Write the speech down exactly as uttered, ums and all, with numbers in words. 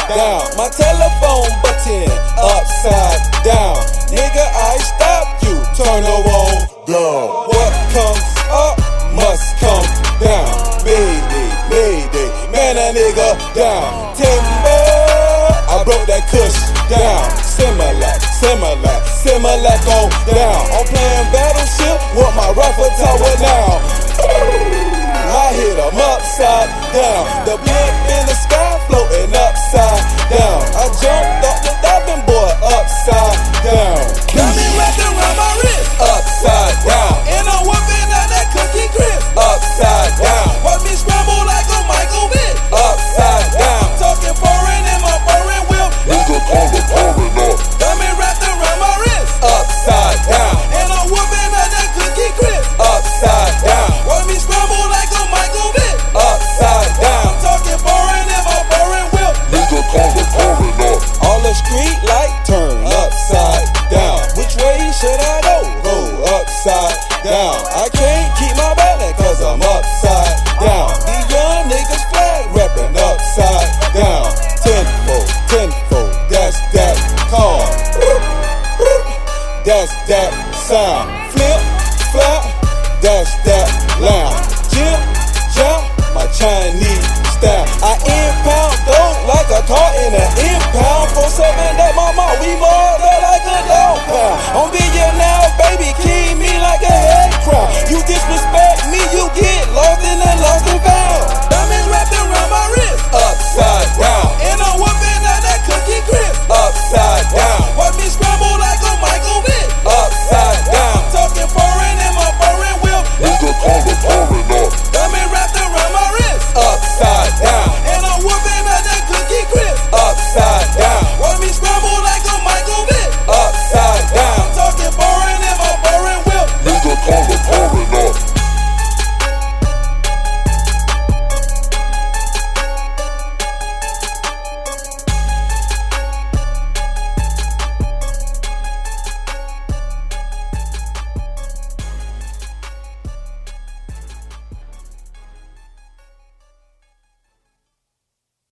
down. My telephone button upside down. Nigga, I stop you, turn the wall down. What comes up must come down. Mayday, mayday, man a nigga down. Timber, I broke that kush down. Similac, Similac, Similac on down. I'm playing Battleship with my rifle tower now. I hit 'em upside down. The